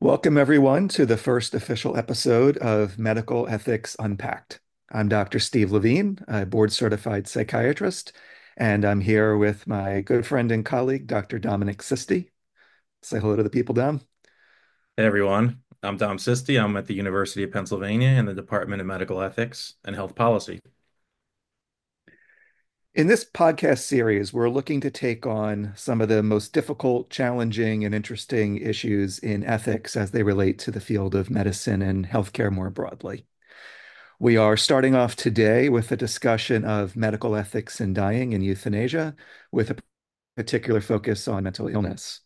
Welcome, everyone, to the first official episode of Medical Ethics Unpacked. I'm Dr. Steve Levine, a board certified psychiatrist, and I'm here with my good friend and colleague, Dr. Dominic Sisti. Say hello to the people, Dom. Hey everyone, I'm Dom Sisti. I'm at the University of Pennsylvania in the Department of Medical Ethics and Health Policy. In this podcast series, we're looking to take on some of the most difficult, challenging, and interesting issues in ethics as they relate to the field of medicine and healthcare more broadly. We are starting off today with a discussion of medical ethics in dying and euthanasia, with a particular focus on mental illness.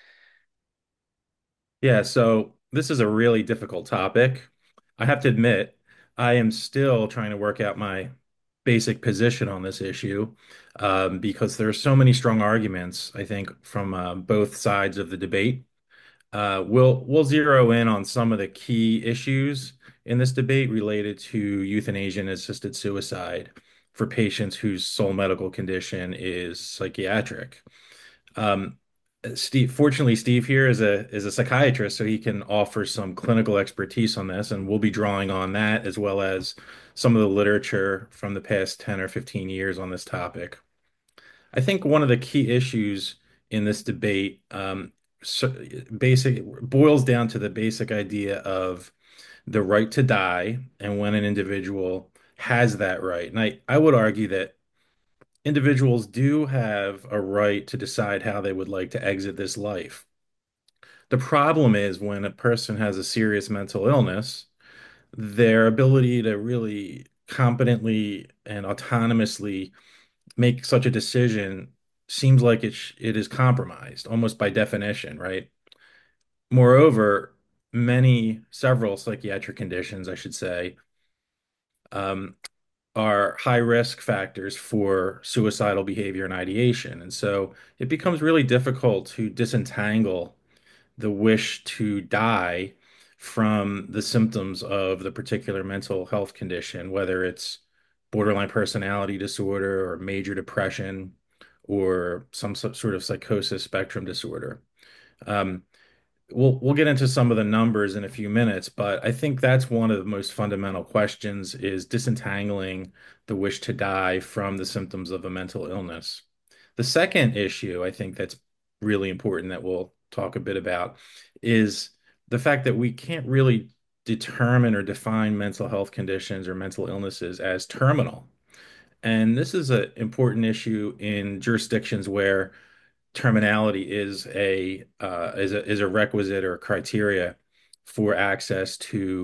Yeah, so this is a really difficult topic. I have to admit, I am still trying to work out my basic position on this issue because there are so many strong arguments, I think, from both sides of the debate. We'll zero in on some of the key issues in this debate related to euthanasia and assisted suicide for patients whose sole medical condition is psychiatric. Um, fortunately, Steve here is a psychiatrist, so he can offer some clinical expertise on this, and we'll be drawing on that as well as some of the literature from the past 10 or 15 years on this topic. I think one of the key issues in this debate so basic boils down to the basic idea of the right to die and when an individual has that right. And I would argue that individuals do have a right to decide how they would like to exit this life. The problem is when a person has a serious mental illness, their ability to really competently and autonomously make such a decision seems like it is compromised almost by definition, right? Moreover, several psychiatric conditions, I should say, um, are high risk factors for suicidal behavior and ideation. And so it becomes really difficult to disentangle the wish to die from the symptoms of the particular mental health condition, whether it's borderline personality disorder or major depression or some sort of psychosis spectrum disorder. Um, we'll get into some of the numbers in a few minutes, but I think that's one of the most fundamental questions is disentangling the wish to die from the symptoms of a mental illness. The second issue I think that's really important that we'll talk a bit about is the fact that we can't really determine or define mental health conditions or mental illnesses as terminal. And this is an important issue in jurisdictions where terminality is a requisite or a criteria for access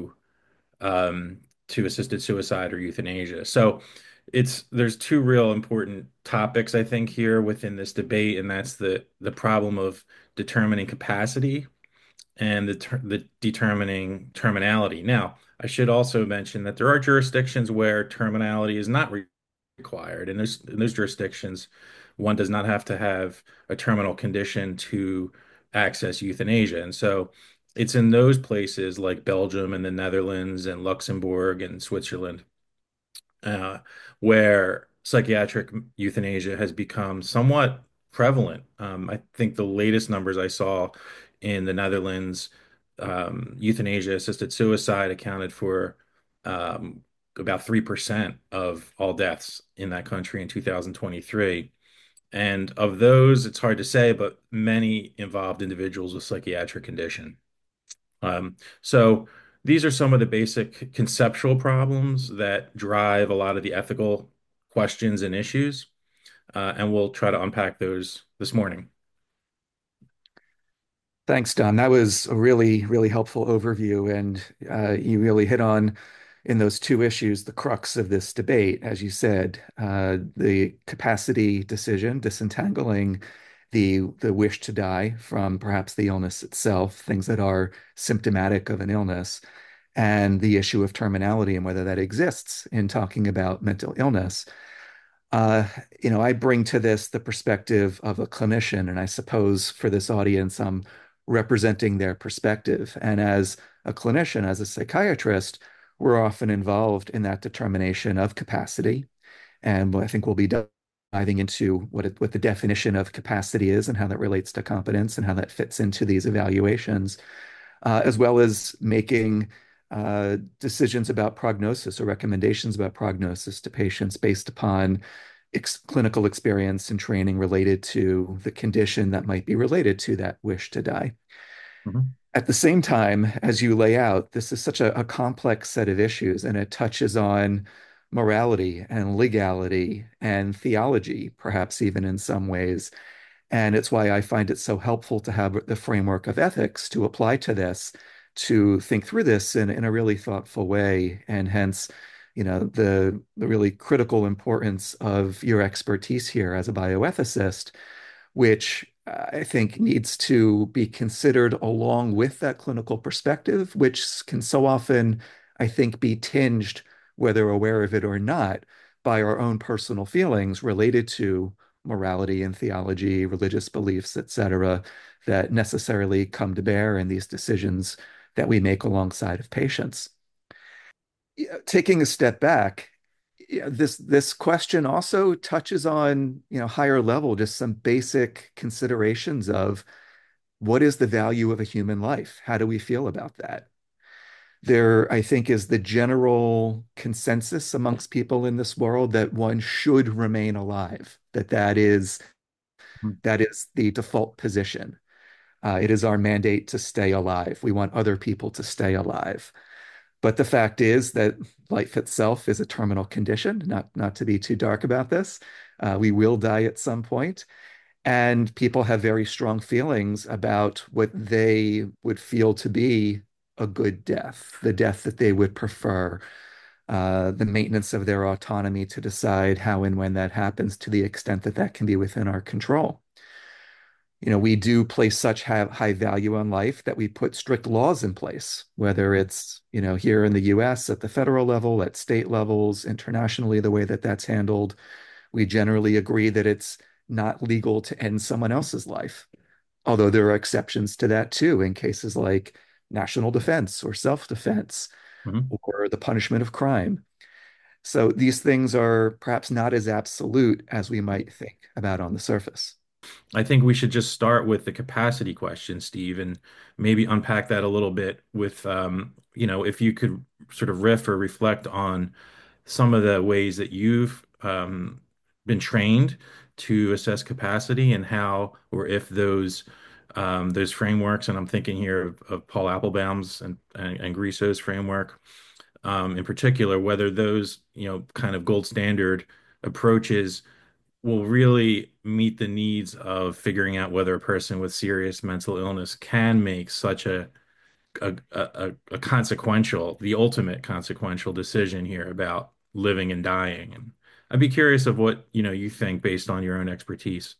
to assisted suicide or euthanasia. So there's two real important topics I think here within this debate, and that's the problem of determining capacity and the determining terminality. Now, I should also mention that there are jurisdictions where terminality is not required. In those jurisdictions, one does not have to have a terminal condition to access euthanasia. And so it's in those places like Belgium and the Netherlands and Luxembourg and Switzerland uh, where psychiatric euthanasia has become somewhat prevalent. I think the latest numbers I saw in the Netherlands, euthanasia assisted suicide accounted for um, about 3% of all deaths in that country in 2023. And of those, it's hard to say, but many involved individuals with psychiatric condition. So these are some of the basic conceptual problems that drive a lot of the ethical questions and issues, and we'll try to unpack those this morning. Thanks, Don. That was a really, really helpful overview. And you really hit on, in those two issues, the crux of this debate, as you said, the capacity decision, disentangling the wish to die from perhaps the illness itself, things that are symptomatic of an illness, and the issue of terminality and whether that exists in talking about mental illness. Uh, I bring to this the perspective of a clinician, and I suppose for this audience, I'm representing their perspective. And as a clinician, as a psychiatrist, we're often involved in that determination of capacity. And I think we'll be diving into what the definition of capacity is and how that relates to competence and how that fits into these evaluations. as well as making decisions about prognosis or recommendations about prognosis to patients based upon clinical experience and training related to the condition that might be related to that wish to die. Mhm. At the same time, as you lay out, this is such a complex set of issues, and it touches on morality and legality and theology, perhaps even in some ways. And it's why I find it so helpful to have the framework of ethics to apply to this, to think through this in a really thoughtful way. And hence, the really critical importance of your expertise here as a bioethicist, which I think needs to be considered along with that clinical perspective, which can so often, I think, be tinged, whether aware of it or not, by our own personal feelings related to morality and theology, religious beliefs, etc., that necessarily come to bear in these decisions that we make alongside of patients. Yeah, taking a step back, yeah, this question also touches on, higher level, just some basic considerations of what is the value of a human life? How do we feel about that? There, I think, is the general consensus amongst people in this world that one should remain alive, that is the default position. It is our mandate to stay alive. We want other people to stay alive. But the fact is that life itself is a terminal condition, not to be too dark about this. We will die at some point, and people have very strong feelings about what they would feel to be a good death, the death that they would prefer, the maintenance of their autonomy to decide how and when that happens to the extent that that can be within our control. We do place such high value on life that we put strict laws in place, whether it's, here in the US at the federal level, at state levels, internationally, the way that that's handled. We generally agree that it's not legal to end someone else's life, although there are exceptions to that too, in cases like national defense or self-defense Mhm. or the punishment of crime. So these things are perhaps not as absolute as we might think about on the surface. I think we should just start with the capacity question, Steve, and maybe unpack that a little bit with, if you could sort of riff or reflect on some of the ways that you've been trained to assess capacity and how or if those frameworks, and I'm thinking here of Paul Applebaum's and Grisso's framework in particular, whether those, kind of gold standard approaches will really meet the needs of figuring out whether a person with serious mental illness can make such a consequential, the ultimate consequential decision here about living and dying. And I'd be curious of what, you think based on your own expertise.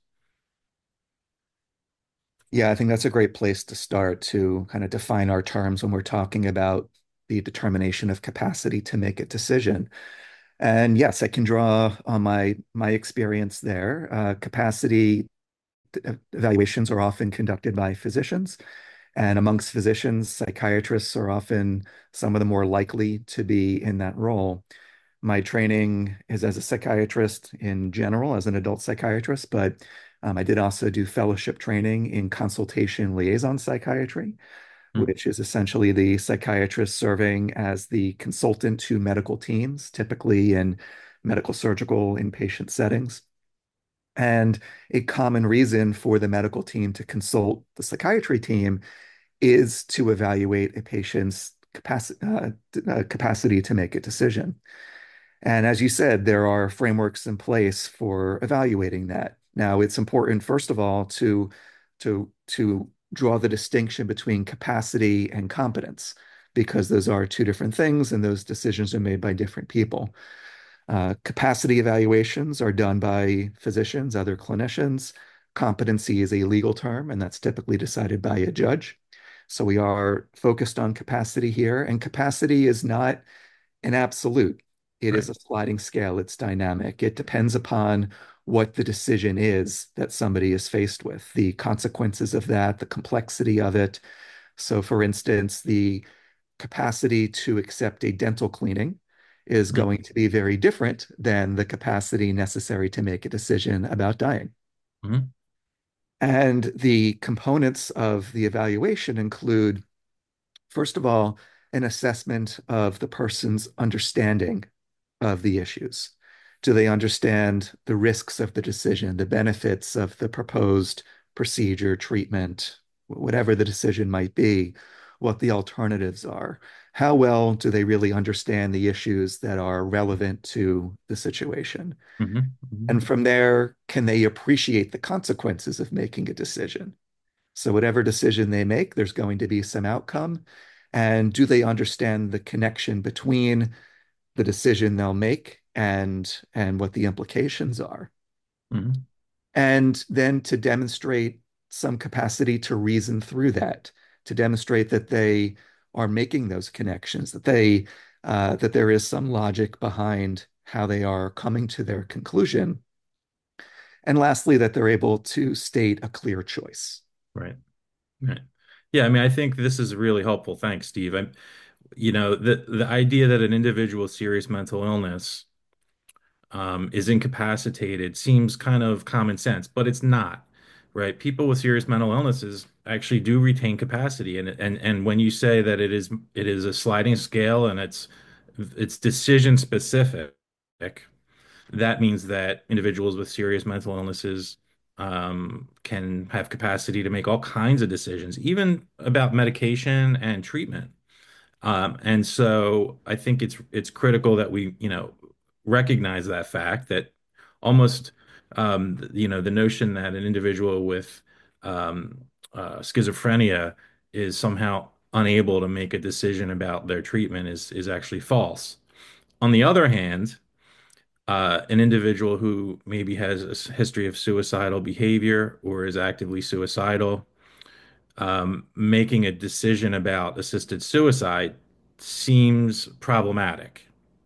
Yeah, I think that's a great place to start to kind of define our terms when we're talking about the determination of capacity to make a decision. And yes, I can draw on my experience there. Capacity evaluations are often conducted by physicians, and amongst physicians, psychiatrists are often some of the more likely to be in that role. My training is as a psychiatrist in general, as an adult psychiatrist, but I did also do fellowship training in consultation liaison psychiatry, Hmm. which is essentially the psychiatrist serving as the consultant to medical teams, typically in medical surgical inpatient settings. And a common reason for the medical team to consult the psychiatry team is to evaluate a patient's capacity to make a decision. And as you said, there are frameworks in place for evaluating that. Now, it's important, first of all, to draw the distinction between capacity and competence, because those are two different things, and those decisions are made by different people. Capacity evaluations are done by physicians, other clinicians. Competency is a legal term, and that's typically decided by a judge. So we are focused on capacity here, and capacity is not an absolute. It is Right. a sliding scale. It's dynamic. It depends upon what the decision is that somebody is faced with, the consequences of that, the complexity of it. So, for instance, the capacity to accept a dental cleaning is Mhm. going to be very different than the capacity necessary to make a decision about dying. Mhm. And the components of the evaluation include First of all, an assessment of the person's understanding of the issues. Do they understand the risks of the decision, the benefits of the proposed procedure, treatment, whatever the decision might be, what the alternatives are? How well do they really understand the issues that are relevant to the situation? Hmm. Hmm. And from there, can they appreciate the consequences of making a decision? So, whatever decision they make, there's going to be some outcome. And do they understand the connection between the decision they'll make and what the implications are? Hmm. And then to demonstrate some capacity to reason through that, to demonstrate that they are making those connections, that there is some logic behind how they are coming to their conclusion. And lastly, that they're able to state a clear choice. Right. Right. Yeah, I mean, I think this is really helpful. Thanks, Steve. The idea that an individual with serious mental illness is incapacitated seems kind of common sense, but it's not, right? People with serious mental illnesses actually do retain capacity, and when you say that it is a sliding scale and it's decision specific, that means that individuals with serious mental illnesses can have capacity to make all kinds of decisions, even about medication and treatment. And so I think it's critical that we, recognize that fact that almost, the notion that an individual with schizophrenia is somehow unable to make a decision about their treatment is actually false. On the other hand, an individual who maybe has a history of suicidal behavior or is actively suicidal, making a decision about assisted suicide seems problematic.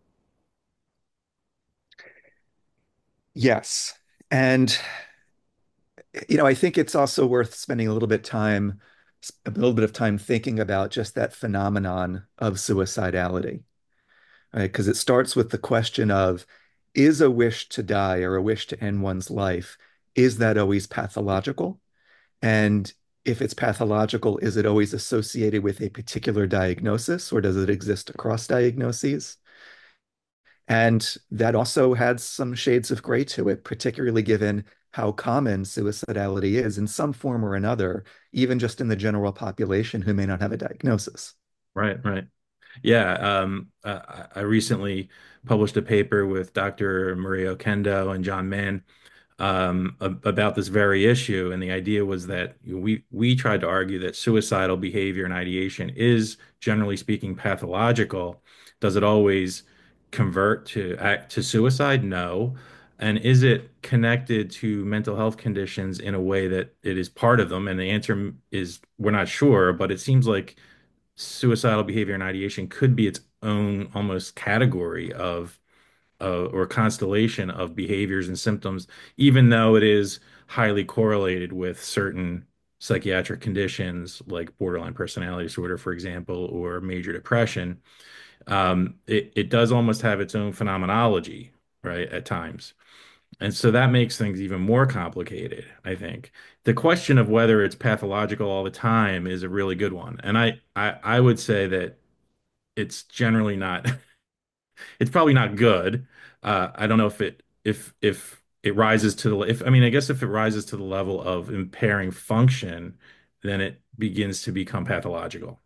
Yes. And I think it's also worth spending a little bit of time thinking about just that phenomenon of suicidality, right? Because it starts with the question of, is a wish to die or a wish to end one's life, is that always pathological? And if it's pathological, is it always associated with a particular diagnosis or does it exist across diagnoses? And that also had some shades of gray to it, particularly given how common suicidality is in some form or another, even just in the general population who may not have a diagnosis. Right, right. Yeah, I recently published a paper with Dr. Maria Okendo and John Mann about this very issue, and the idea was that we tried to argue that suicidal behavior and ideation is, generally speaking, pathological. Does it always convert to act to suicide? No. And is it connected to mental health conditions in a way that it is part of them? And the answer is we're not sure, but it seems like suicidal behavior and ideation could be its own almost category of or constellation of behaviors and symptoms, even though it is highly correlated with certain psychiatric conditions like borderline personality disorder, for example, or major depression. It does almost have its own phenomenology, right, at times. And so that makes things even more complicated, I think. The question of whether it's pathological all the time is a really good one. And I would say that it's generally not, it's probably not good. I don't know if it rises to the, if, I mean, I guess if it rises to the level of impairing function, then it begins to become pathological.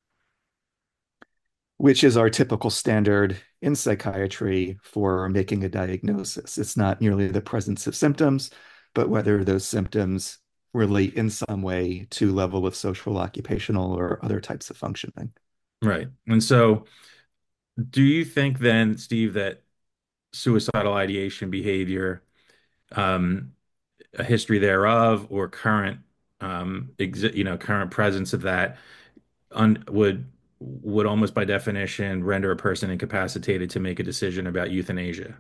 Which is our typical standard in psychiatry for making a diagnosis. It's not merely the presence of symptoms, but whether those symptoms relate in some way to level of social, occupational, or other types of functioning. Right. And so do you think then, Steve, that suicidal ideation behavior, um, a history thereof, or current, current presence of that would almost by definition render a person incapacitated to make a decision about euthanasia?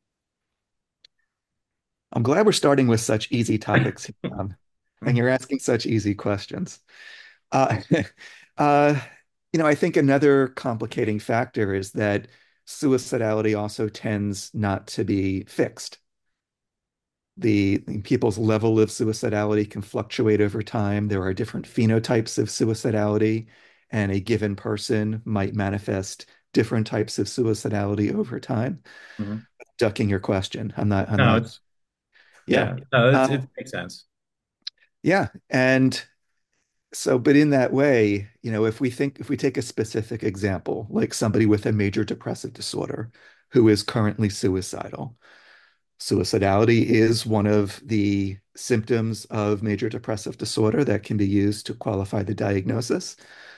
I'm glad we're starting with such easy topics here, and you're asking such easy questions. Uh, uh, I think another complicating factor is that suicidality also tends not to be fixed. The people's level of suicidality can fluctuate over time. There are different phenotypes of suicidality, and a given person might manifest different types of suicidality over time. Mhm. Ducking your question. I'm No, not, it's yeah. yeah, no, Um, it makes sense. yeah. And so, but in that way, if we take a specific example, like somebody with a major depressive disorder who is currently suicidal, suicidality is one of the symptoms of major depressive disorder that can be used to qualify the diagnosis.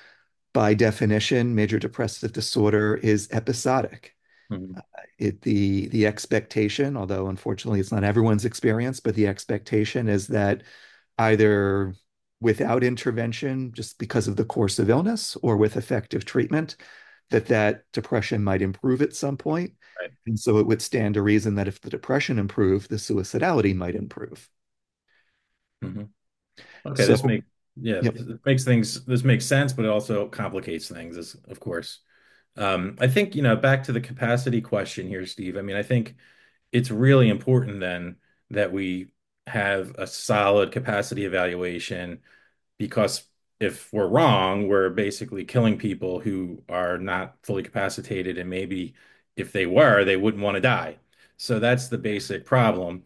By definition, major depressive disorder is episodic. Mhm. The expectation, although unfortunately it's not everyone's experience, but the expectation is that either without intervention, just because of the course of illness, or with effective treatment, that depression might improve at some point. Right. And so it would stand to reason that if the depression improved, the suicidality might improve. Mhm. Okay, this So, makes yeah, yep. this makes sense, but it also complicates things, of course. I think, back to the capacity question here, Steve. I mean, I think it's really important then that we have a solid capacity evaluation because if we're wrong, we're basically killing people who are not fully capacitated, and maybe if they were, they wouldn't want to die. So that's the basic problem.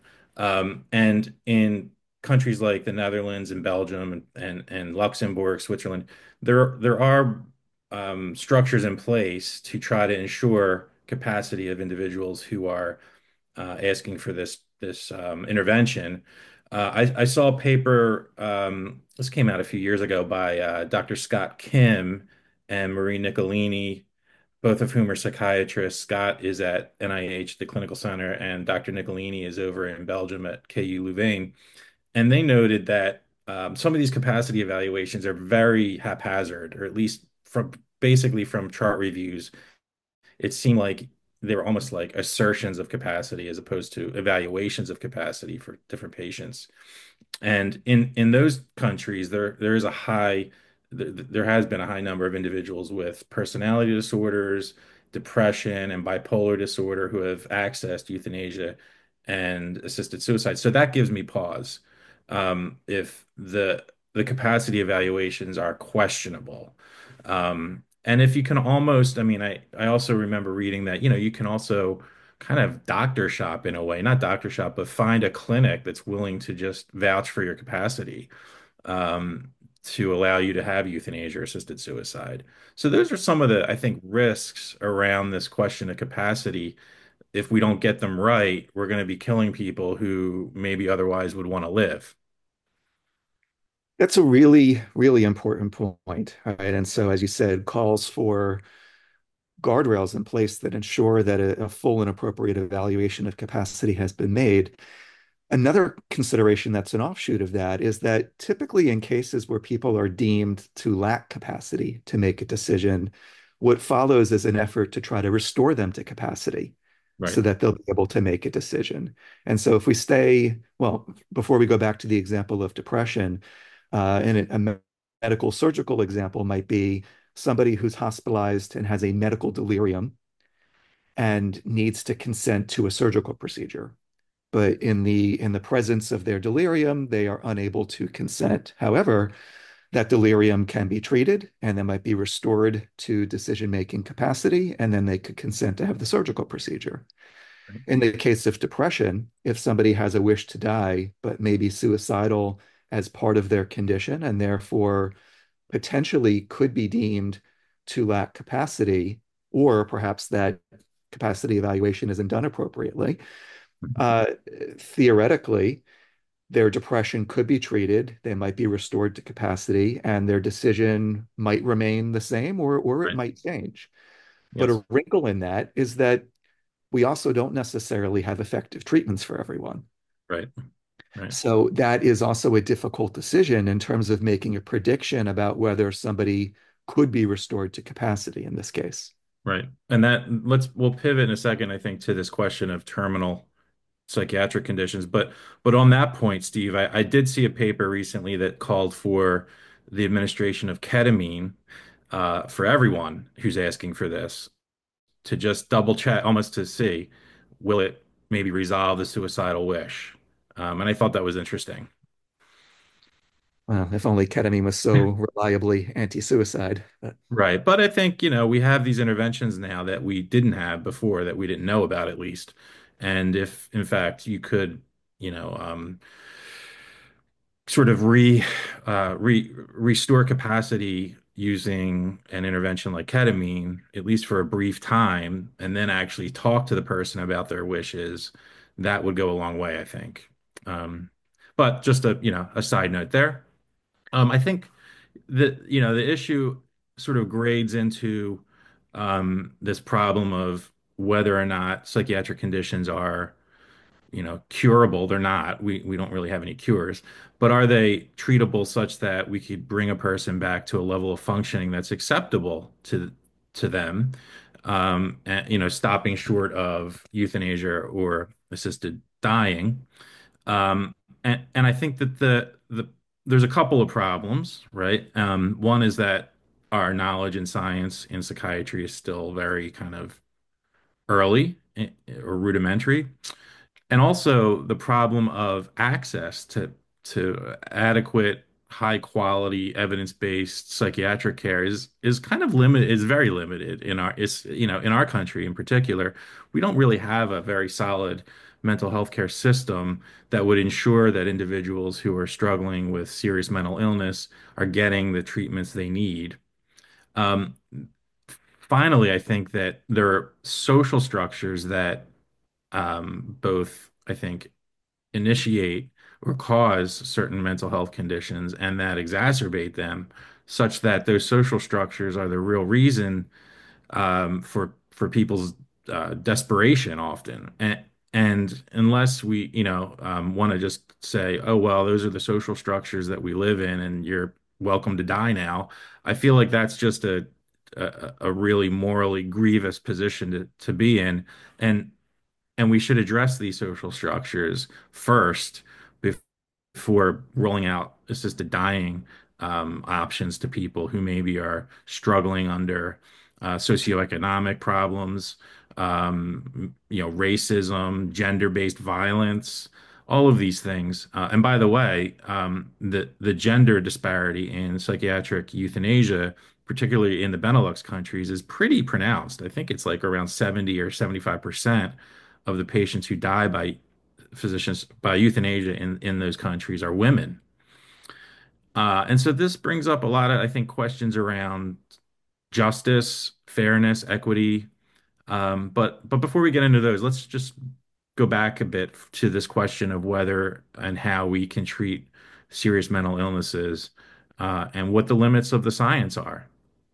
And in countries like the Netherlands and Belgium and Luxembourg, Switzerland, there are structures in place to try to ensure capacity of individuals who are asking for this intervention. I saw a paper. This came out a few years ago by Dr. Scott Kim and Marie Nicolini, both of whom are psychiatrists. Scott is at NIH, the Clinical Center, and Dr. Nicolini is over in Belgium at KU Louvain. And they noted that some of these capacity evaluations are very haphazard, or at least from basically from chart reviews it seemed like they were almost like assertions of capacity as opposed to evaluations of capacity for different patients. And in those countries, there is a high, there has been a high number of individuals with personality disorders, depression, and bipolar disorder who have accessed euthanasia and assisted suicide. So that gives me pause. If the capacity evaluations are questionable. And if you can almost, I mean, I also remember reading that, you can also kind of doctor shop in a way, not doctor shop, but find a clinic that's willing to just vouch for your capacity to allow you to have euthanasia or assisted suicide. So those are some of the, I think, risks around this question of capacity. If we don't get them right, we're going to be killing people who maybe otherwise would want to live. That's a really, really important point, right? And so, as you said, calls for guardrails in place that ensure that a full and appropriate evaluation of capacity has been made. Another consideration that's an offshoot of that is that typically in cases where people are deemed to lack capacity to make a decision, what follows is an effort to try to restore them to capacity Right. so that they'll be able to make a decision. And so if we stay, well, before we go back to the example of depression, and a medical surgical example might be somebody who's hospitalized and has a medical delirium and needs to consent to a surgical procedure. But in the presence of their delirium, they are unable to consent. However, that delirium can be treated and they might be restored to decision-making capacity, and then they could consent to have the surgical procedure. Right. In the case of depression, if somebody has a wish to die, but may be suicidal as part of their condition and therefore potentially could be deemed to lack capacity, or perhaps that capacity evaluation isn't done appropriately, uh, theoretically, their depression could be treated, they might be restored to capacity, and their decision might remain the same or it Right. might change. But Yes. a wrinkle in that is that we also don't necessarily have effective treatments for everyone. Right. Right. So that is also a difficult decision in terms of making a prediction about whether somebody could be restored to capacity in this case. Right. And we'll pivot in a second, I think, to this question of terminal psychiatric conditions. But on that point, Steve, I did see a paper recently that called for the administration of ketamine for everyone who's asking for this to just double check, almost to see, will it maybe resolve the suicidal wish? And I thought that was interesting. Well, if only ketamine was so reliably anti-suicide. But Right. But I think, we have these interventions now that we didn't have before, that we didn't know about at least. And if, in fact, you could, you know, sort of restore capacity using an intervention like ketamine, at least for a brief time, and then actually talk to the person about their wishes, that would go a long way, I think. Um, but just a side note there. I think the issue sort of grades into this problem of whether or not psychiatric conditions are curable. They're not. We don't really have any cures, but are they treatable such that we could bring a person back to a level of functioning that's acceptable to them, and stopping short of euthanasia or assisted dying. Um, and I think that there's a couple of problems, right? One is that our knowledge in science in psychiatry is still very kind of early, or rudimentary. And also the problem of access to adequate, high quality, evidence-based psychiatric care is kind of limited, is very limited in our country in particular. We don't really have a very solid mental health care system that would ensure that individuals who are struggling with serious mental illness are getting the treatments they need. Um, Finally, I think that there are social structures that both, I think, initiate or cause certain mental health conditions and that exacerbate them, such that those social structures are the real reason for people's desperation often. And unless we, want to just say, oh, well, those are the social structures that we live in, and you're welcome to die now, I feel like that's just a really morally grievous position to be in. And and we should address these social structures first before rolling out assisted dying options to people who maybe are struggling under socioeconomic problems, racism, gender-based violence, all of these things. And by the way, the gender disparity in psychiatric euthanasia, particularly in the Benelux countries, is pretty pronounced. I think it's like around 70 or 75% of the patients who die by euthanasia in those countries are women. And so this brings up a lot of, I think, questions around justice, fairness, equity. But before we get into those, let's just go back a bit to this question of whether and how we can treat serious mental illnesses, and what the limits of the science are.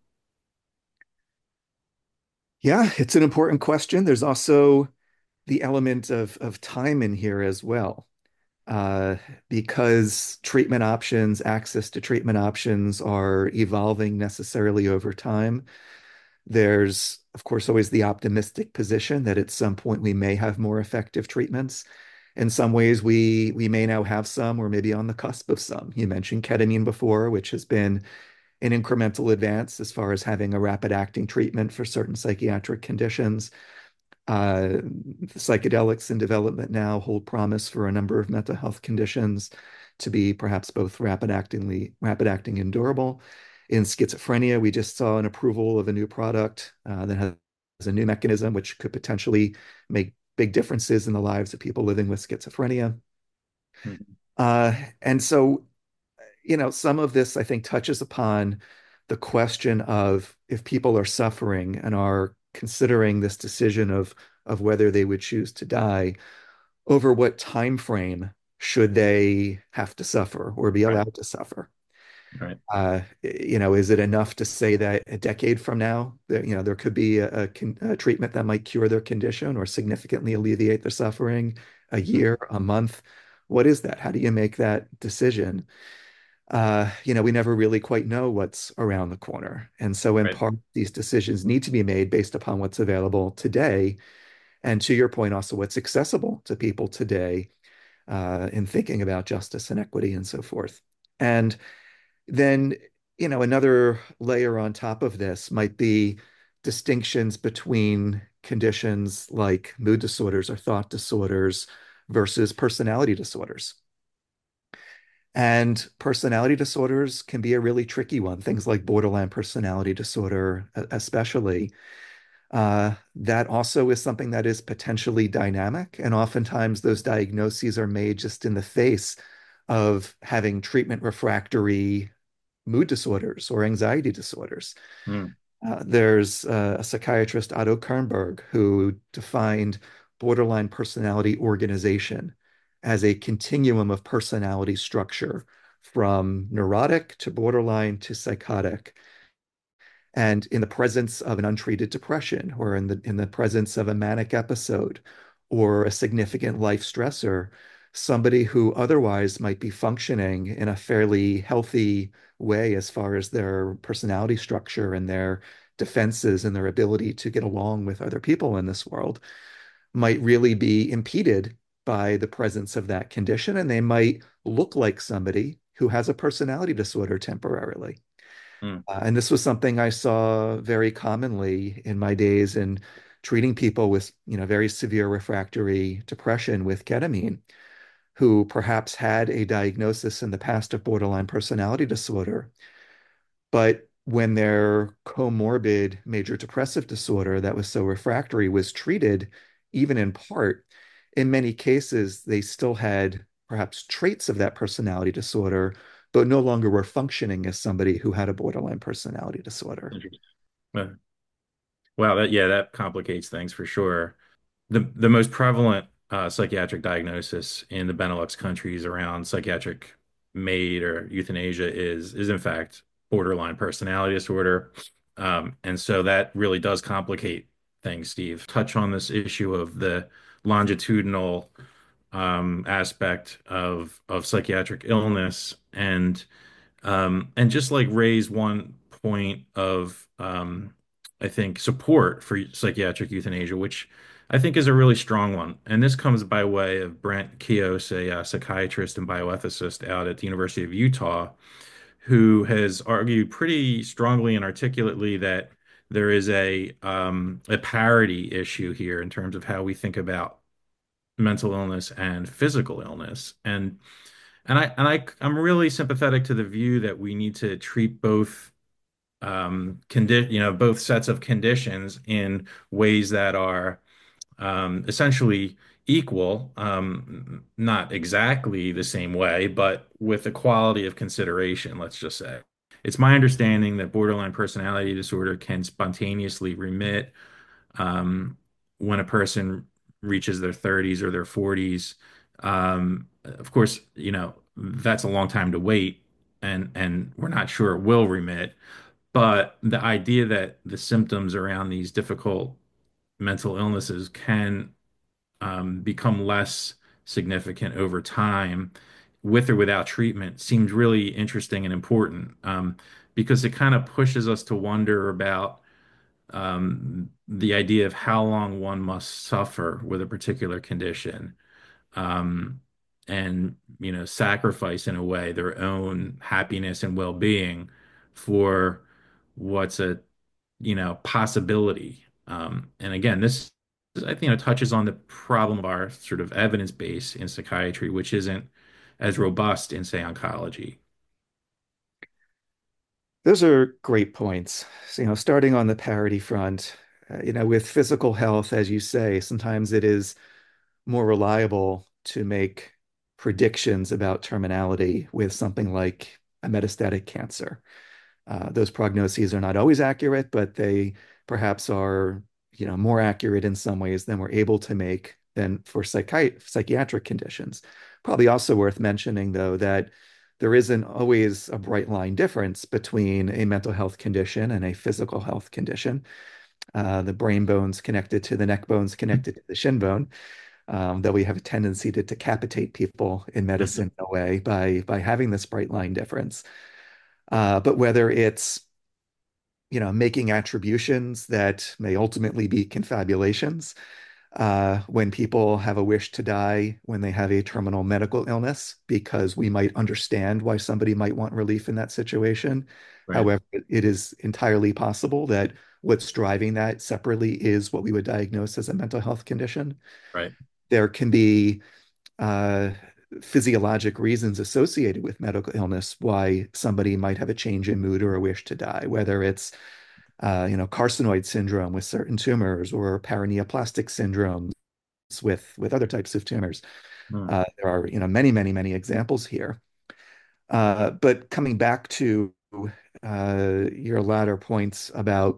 yeah, it's an important question. There's also the element of time in here as well. Uh, because treatment options, access to treatment options are evolving necessarily over time. There's, of course, always the optimistic position that at some point we may have more effective treatments. In some ways, we may now have some, or maybe on the cusp of some. You mentioned ketamine before, which has been an incremental advance as far as having a rapid acting treatment for certain psychiatric conditions. The psychedelics in development now hold promise for a number of mental health conditions to be perhaps both rapid acting and durable. In schizophrenia, we just saw an approval of a new product that has a new mechanism which could potentially make big differences in the lives of people living with schizophrenia. Mhm. Uh, and so, some of this I think touches upon the question of if people are suffering and are considering this decision of whether they would choose to die, over what time frame should they have to suffer or be Right, allowed to suffer? right. Is it enough to say that a decade from now, that, there could be a treatment that might cure their condition or significantly alleviate their suffering? A year, a month? What is that? How do you make that decision? We never really quite know what's around the corner. And so, in Right. part, these decisions need to be made based upon what's available today. And to your point, also what's accessible to people today in thinking about justice and equity and so forth. And then, another layer on top of this might be distinctions between conditions like mood disorders or thought disorders versus personality disorders. And personality disorders can be a really tricky one. Things like borderline personality disorder, especially. That also is something that is potentially dynamic. And oftentimes those diagnoses are made just in the face of having treatment refractory mood disorders or anxiety disorders. Mm, There's a psychiatrist, Otto Kernberg, who defined borderline personality organization as a continuum of personality structure from neurotic to borderline to psychotic. And in the presence of an untreated depression or in the presence of a manic episode or a significant life stressor, somebody who otherwise might be functioning in a fairly healthy way as far as their personality structure and their defenses and their ability to get along with other people in this world might really be impeded by the presence of that condition, and they might look like somebody who has a personality disorder temporarily. mm, And this was something I saw very commonly in my days in treating people with, very severe refractory depression with ketamine, who perhaps had a diagnosis in the past of borderline personality disorder, but when their comorbid major depressive disorder that was so refractory was treated, even in part, in many cases, they still had perhaps traits of that personality disorder, but no longer were functioning as somebody who had a borderline personality disorder. interesting. Uh, Wow, that complicates things for sure. The most prevalent psychiatric diagnosis in the Benelux countries around psychiatric MAID or euthanasia is in fact borderline personality disorder. And so that really does complicate things, Steve. Touch on this issue of the longitudinal aspect of psychiatric illness and just like raise one point of I think support for psychiatric euthanasia, which I think is a really strong one. And this comes by way of Brent Keos, a psychiatrist and bioethicist out at the University of Utah, who has argued pretty strongly and articulately that there is a parity issue here in terms of how we think about mental illness and physical illness. I'm really sympathetic to the view that we need to treat both both sets of conditions in ways that are essentially equal, not exactly the same way, but with equality of consideration, let's just say. It's my understanding that borderline personality disorder can spontaneously remit when a person reaches their 30s or their 40s. Of course, that's a long time to wait, and we're not sure it will remit. But the idea that the symptoms around these difficult mental illnesses can become less significant over time with or without treatment seems really interesting and important because it kind of pushes us to wonder about the idea of how long one must suffer with a particular condition, um, and sacrifice in a way their own happiness and well-being for what's a possibility. And again, this I think touches on the problem of our sort of evidence base in psychiatry, which isn't as robust in, say, oncology. Those are great points. So, starting on the parity front, with physical health, as you say, sometimes it is more reliable to make predictions about terminality with something like a metastatic cancer. Those prognoses are not always accurate, but they perhaps are, more accurate in some ways than we're able to make than for psychiatric conditions. Probably also worth mentioning, though, that there isn't always a bright line difference between a mental health condition and a physical health condition. The brain bones connected to the neck bones connected to the shin bone, that we have a tendency to decapitate people in medicine in a way by having this bright line difference. But whether it's making attributions that may ultimately be confabulations, when people have a wish to die when they have a terminal medical illness, because we might understand why somebody might want relief in that situation. Right, However, it is entirely possible that what's driving that separately is what we would diagnose as a mental health condition. right. There can be uh, physiologic reasons associated with medical illness why somebody might have a change in mood or a wish to die, whether it's carcinoid syndrome with certain tumors or paraneoplastic syndromes with other types of tumors. Mm, There are many, many, many examples here. But coming back to your latter points about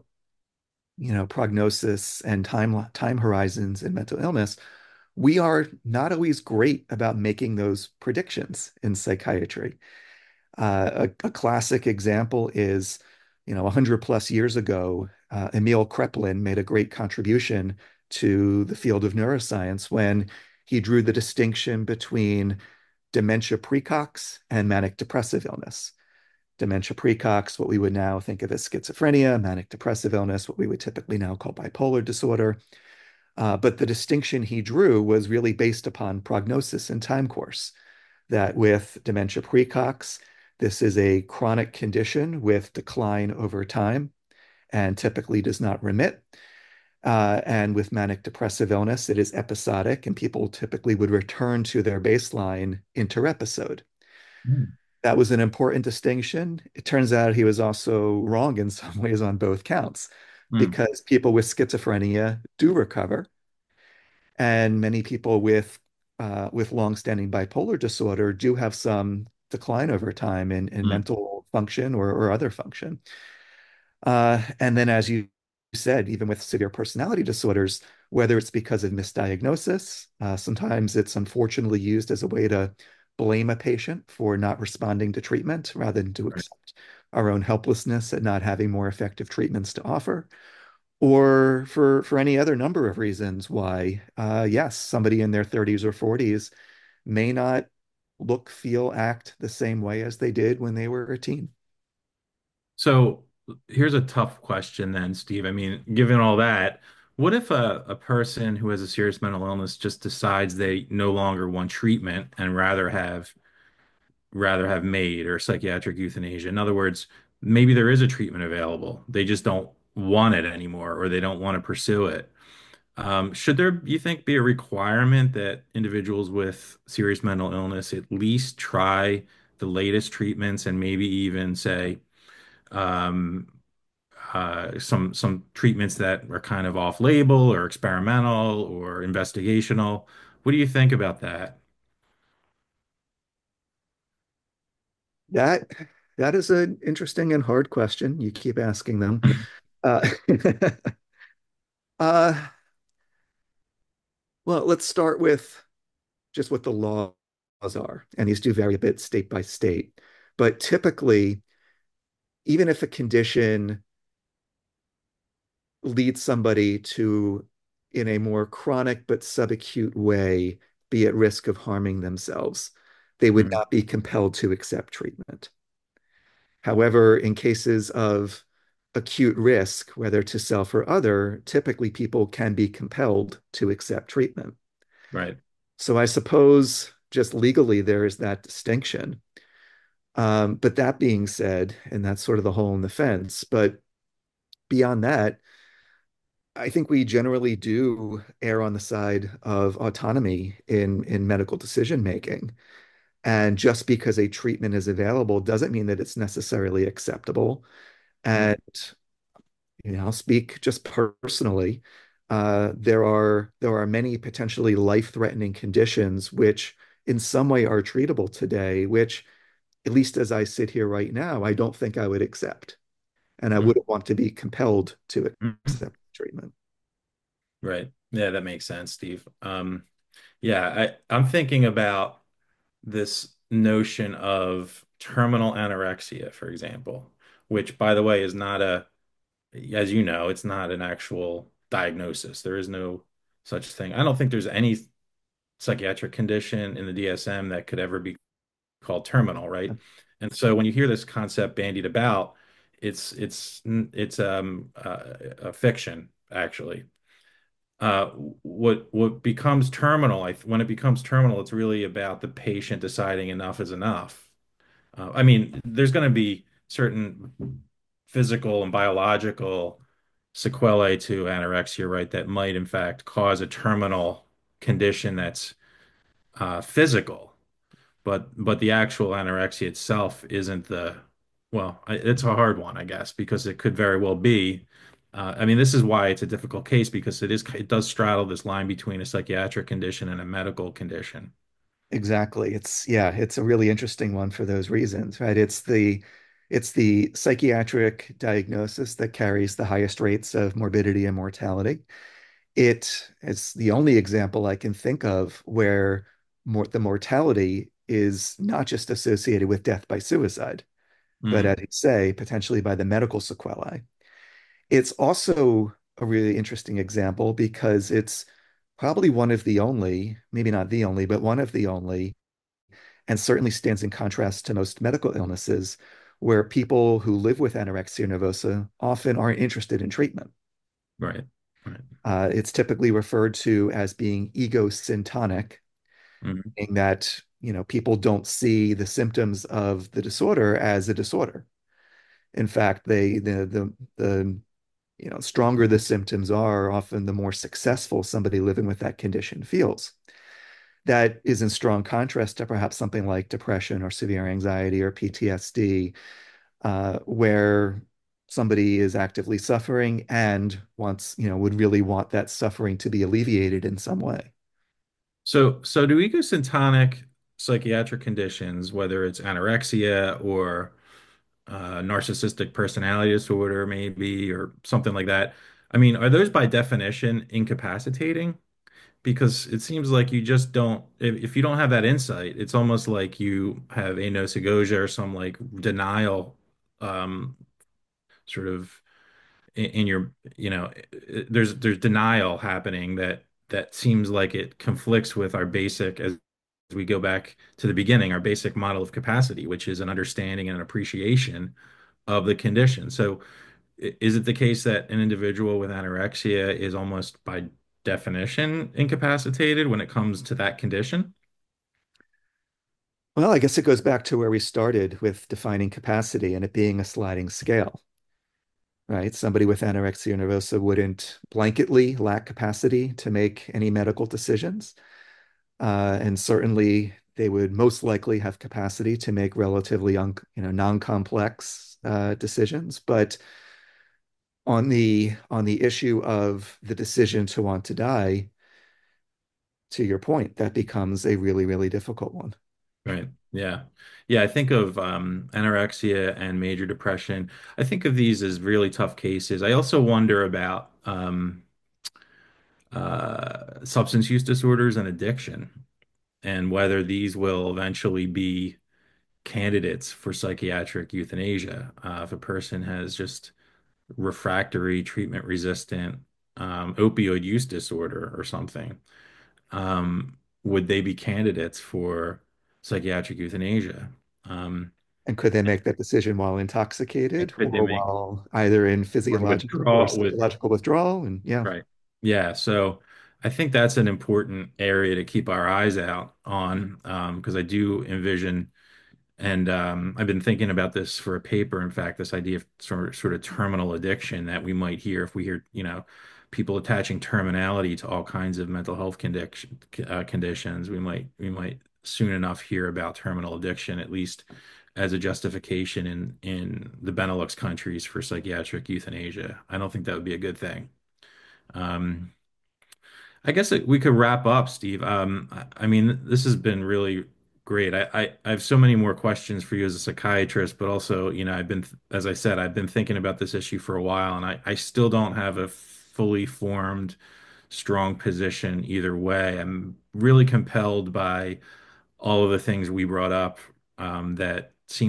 prognosis and time horizons in mental illness, we are not always great about making those predictions in psychiatry. A classic example is, 100 plus years ago, Emil Kraepelin made a great contribution to the field of neuroscience when he drew the distinction between dementia praecox and manic depressive illness. Dementia praecox, what we would now think of as schizophrenia, manic depressive illness, what we would typically now call bipolar disorder. But the distinction he drew was really based upon prognosis and time course. That with dementia praecox, this is a chronic condition with decline over time and typically does not remit. And with manic depressive illness, it is episodic, and people typically would return to their baseline inter-episode. mm, That was an important distinction. It turns out he was also wrong in some ways on both counts mm, because people with schizophrenia do recover, and many people with long-standing bipolar disorder do have some decline over time in mm. mental function or other function. And then, as you said, even with severe personality disorders, whether it's because of misdiagnosis, sometimes it's unfortunately used as a way to blame a patient for not responding to treatment rather than to Right. accept our own helplessness at not having more effective treatments to offer, or for any other number of reasons why, yes, somebody in their 30s or 40s may not look, feel, act the same way as they did when they were a teen. So here's a tough question then, Steve. I mean, given all that, what if a person who has a serious mental illness just decides they no longer want treatment and rather have MAID or psychiatric euthanasia? In other words, maybe there is a treatment available. They just don't want it anymore or they don't want to pursue it. Should there, you think, be a requirement that individuals with serious mental illness at least try the latest treatments and maybe even say um, some treatments that are kind of off-label or experimental or investigational? What do you think about that? That that is an interesting and hard question. You keep asking them. Uh, uh, well, let's start with just what the laws are, and these do vary a bit state by state. But typically, even if a condition leads somebody to, in a more chronic but subacute way, be at risk of harming themselves, they would Mhm. not be compelled to accept treatment. However, in cases of acute risk, whether to self or other, typically people can be compelled to accept treatment. Right. So I suppose just legally there is that distinction. But that being said, and that's sort of the hole in the fence, but beyond that, I think we generally do err on the side of autonomy in medical decision making. And just because a treatment is available doesn't mean that it's necessarily acceptable. Mm. And I'll speak just personally. There are many potentially life-threatening conditions which, in some way, are treatable today, which, at least as I sit here right now, I don't think I would accept, and I Mm. wouldn't want to be compelled to Mm. accept treatment. Right. Yeah, that makes sense, Steve. Yeah, I'm thinking about this notion of terminal anorexia, for example, which, by the way, is not as you know, it's not an actual diagnosis. There is no such thing. I don't think there's any psychiatric condition in the DSM that could ever be called terminal, right? And so when you hear this concept bandied about, it's a fiction, actually. What becomes terminal, when it becomes terminal, it's really about the patient deciding enough is enough. I mean, there's going to be certain physical and biological sequelae to anorexia, right, that might in fact cause a terminal condition that's physical. but the actual anorexia itself isn't it's a hard one, I guess, because it could very well be. I mean, this is why it's a difficult case because it does straddle this line between a psychiatric condition and a medical condition. Exactly. It's a really interesting one for those reasons, right? It's the psychiatric diagnosis that carries the highest rates of morbidity and mortality. It's the only example I can think of where the mortality is not just associated with death by suicide, but Mm, as you say, potentially by the medical sequelae. It's also a really interesting example because it's probably one of the only, maybe not the only, but one of the only, and certainly stands in contrast to most medical illnesses, where people who live with anorexia nervosa often aren't interested in treatment. right. Right. It's typically referred to as being egosyntonic, Mm. meaning that people don't see the symptoms of the disorder as a disorder. In fact, the stronger the symptoms are, often the more successful somebody living with that condition feels. That is in strong contrast to perhaps something like depression or severe anxiety or PTSD, where somebody is actively suffering and would really want that suffering to be alleviated in some way. So do egosyntonic psychiatric conditions, whether it's anorexia or narcissistic personality disorder, maybe, or something like that, I mean, are those by definition incapacitating? Because it seems like you just don't, if you don't have that insight, it's almost like you have anosognosia or some like denial, um, sort of in your, there's denial happening that seems like it conflicts with our basic, as we go back to the beginning, our basic model of capacity, which is an understanding and an appreciation of the condition. So is it the case that an individual with anorexia is almost by definition incapacitated when it comes to that condition? Well, I guess it goes back to where we started with defining capacity and it being a sliding scale, right? Somebody with anorexia nervosa wouldn't blanketly lack capacity to make any medical decisions. And certainly they would most likely have capacity to make relatively non-complex decisions. But on the issue of the decision to want to die, to your point, that becomes a really, really difficult one. Right. Yeah. Yeah. I think of anorexia and major depression. I think of these as really tough cases. I also wonder about substance use disorders and addiction and whether these will eventually be candidates for psychiatric euthanasia. If a person has just refractory, treatment resistant opioid use disorder or something, would they be candidates for psychiatric euthanasia? Um, And could they make that decision while and intoxicated could they or make while either in or physiological or withdraw with psychological withdrawal? And yeah, right? Yeah, so I think that's an important area to keep our eyes out on because I do envision. And I've been thinking about this for a paper. In fact, this idea of sort of terminal addiction that we might hear if we hear, people attaching terminality to all kinds of mental health conditions. We might soon enough hear about terminal addiction, at least as a justification in the Benelux countries for psychiatric euthanasia. I don't think that would be a good thing. Um, I guess we could wrap up, Steve. I mean, this has been really great. I have so many more questions for you as a psychiatrist, but also, as I said, I've been thinking about this issue for a while, and I still don't have a fully formed, strong position either way. I'm really compelled by all of the things we brought up, that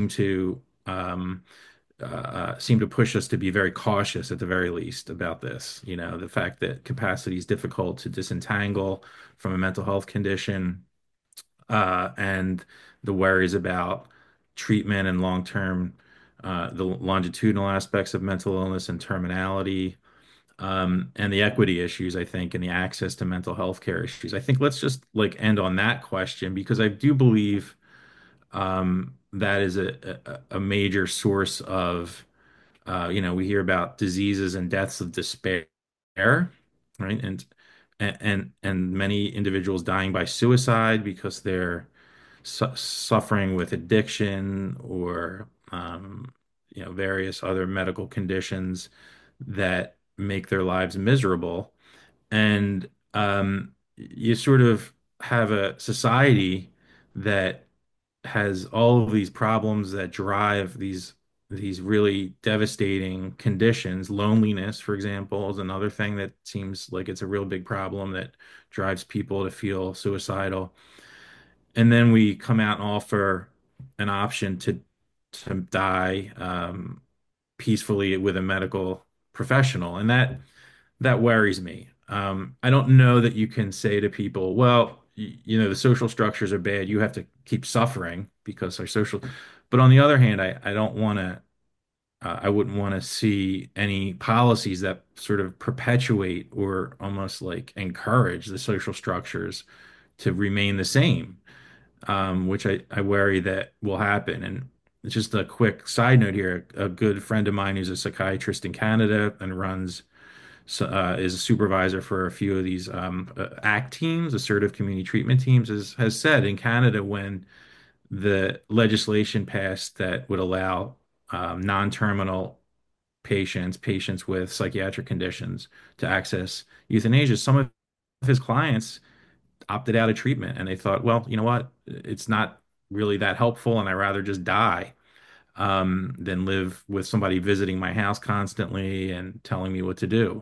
seem to push us to be very cautious at the very least about this. The fact that capacity is difficult to disentangle from a mental health condition, and the worries about treatment and long-term, the longitudinal aspects of mental illness and terminality, and the equity issues, I think, and the access to mental health care issues. I think let's just like end on that question because I do believe that is a major source of we hear about diseases and deaths of despair, right? And many individuals dying by suicide because they're suffering with addiction or various other medical conditions that make their lives miserable. And you sort of have a society that has all of these problems that drive these really devastating conditions. Loneliness, for example, is another thing that seems like it's a real big problem that drives people to feel suicidal. And then we come out and offer an option to die peacefully with a medical professional, and that worries me. I don't know that you can say to people, well, the social structures are bad. You have to keep suffering because our social. But on the other hand, I don't want to. I wouldn't want to see any policies that sort of perpetuate or almost like encourage the social structures to remain the same, which I worry that will happen. And just a quick side note here, a good friend of mine who's a psychiatrist in Canada and is a supervisor for a few of these ACT teams, assertive community treatment teams, has said in Canada when the legislation passed that would allow non-terminal patients with psychiatric conditions to access euthanasia, some of his clients opted out of treatment and they thought, well, you know what? It's not really that helpful, and I'd rather just die than live with somebody visiting my house constantly and telling me what to do.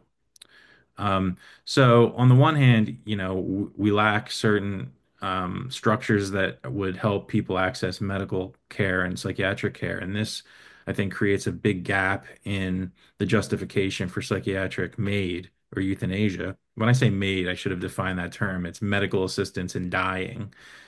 So on the one hand, we lack certain structures that would help people access medical care and psychiatric care. And this, I think, creates a big gap in the justification for psychiatric MAID or euthanasia. When I say MAID, I should have defined that term. It's medical assistance in dying,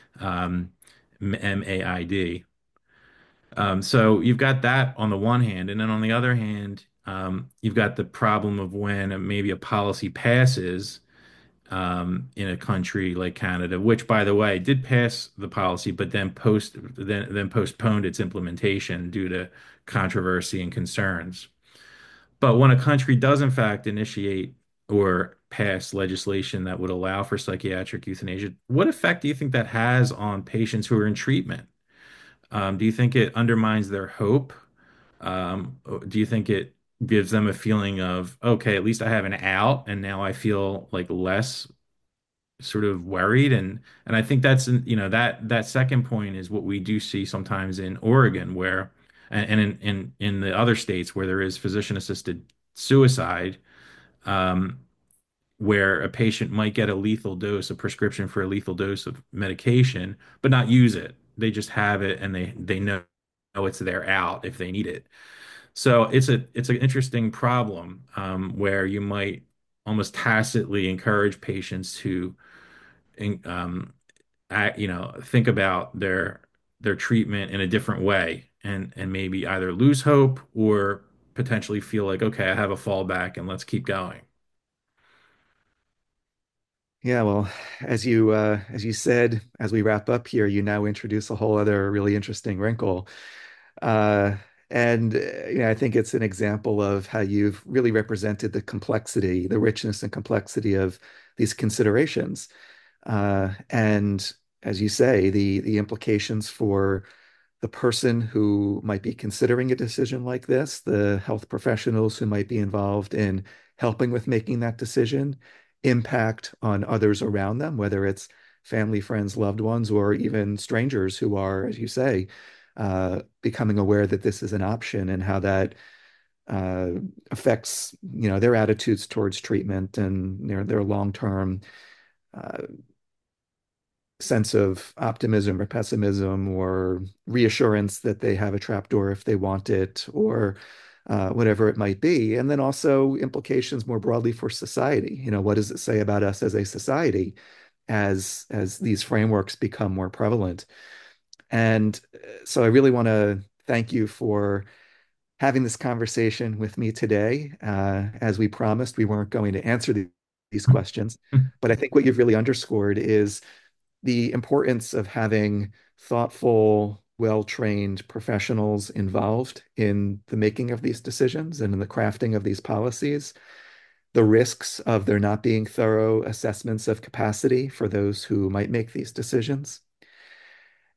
MAID. So you've got that on the one hand, and then on the other hand, you've got the problem of when maybe a policy passes in a country like Canada, which, by the way, did pass the policy, but then postponed its implementation due to controversy and concerns. But when a country does in fact initiate or pass legislation that would allow for psychiatric euthanasia, what effect do you think that has on patients who are in treatment? Do you think it undermines their hope? Or do you think it gives them a feeling of, okay, at least I have an out, and now I feel like less sort of worried? And I think that second point is what we do see sometimes in Oregon, where and in the other states where there is physician assisted suicide, um, where a patient might get a prescription for a lethal dose of medication, but not use it. They just have it and they know it's their out if they need it. So it's an interesting problem where you might almost tacitly encourage patients to um, think about their treatment in a different way and maybe either lose hope or potentially feel like, okay, I have a fallback and let's keep going. Yeah, well, as you said, as we wrap up here, you now introduce a whole other really interesting wrinkle. Uh, I think it's an example of how you've really represented the complexity, the richness and complexity of these considerations. And as you say, the implications for the person who might be considering a decision like this, the health professionals who might be involved in helping with making that decision, impact on others around them, whether it's family, friends, loved ones, or even strangers who are, as you say, becoming aware that this is an option and how that uh, affects, their attitudes towards treatment and their long-term uh, sense of optimism or pessimism or reassurance that they have a trapdoor if they want it or whatever it might be. And then also implications more broadly for society. What does it say about us as a society as these frameworks become more prevalent? And so I really want to thank you for having this conversation with me today. As we promised, we weren't going to answer these questions, but I think what you've really underscored is the importance of having thoughtful, well-trained professionals involved in the making of these decisions and in the crafting of these policies, the risks of there not being thorough assessments of capacity for those who might make these decisions.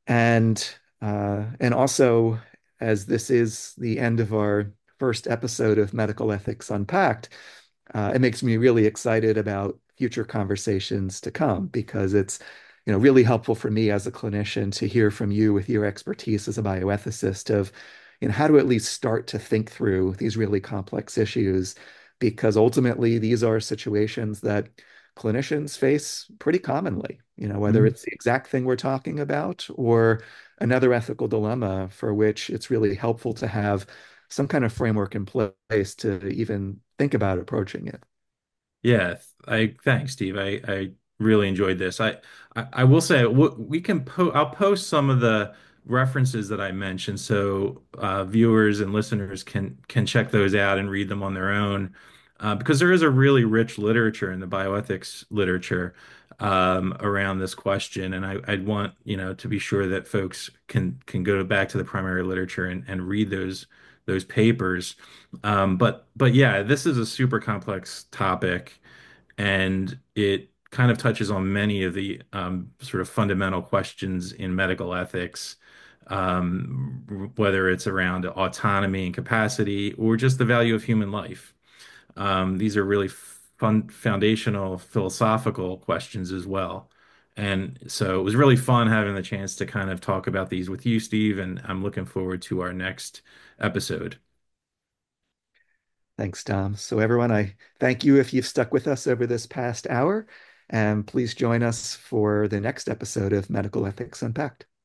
And also, as this is the end of our first episode of Medical Ethics Unpacked, it makes me really excited about future conversations to come because it's, really helpful for me as a clinician to hear from you with your expertise as a bioethicist of, how to at least start to think through these really complex issues, because ultimately these are situations that clinicians face pretty commonly, whether Mhm. it's the exact thing we're talking about or another ethical dilemma for which it's really helpful to have some kind of framework in place to even think about approaching it. Yeah, I thanks, Steve. I really enjoyed this. I will say we can I'll post some of the references that I mentioned so viewers and listeners can check those out and read them on their own because there is a really rich literature in the bioethics literature around this question, and I'd want to be sure that folks can go back to the primary literature and read those papers. But yeah, this is a super complex topic, and it kind of touches on many of the sort of fundamental questions in medical ethics, whether it's around autonomy and capacity or just the value of human life. These are really fun, foundational philosophical questions as well. And so it was really fun having the chance to kind of talk about these with you, Steve, and I'm looking forward to our next episode. Thanks, Tom. So, everyone, I thank you if you've stuck with us over this past hour, and please join us for the next episode of Medical Ethics Unpacked.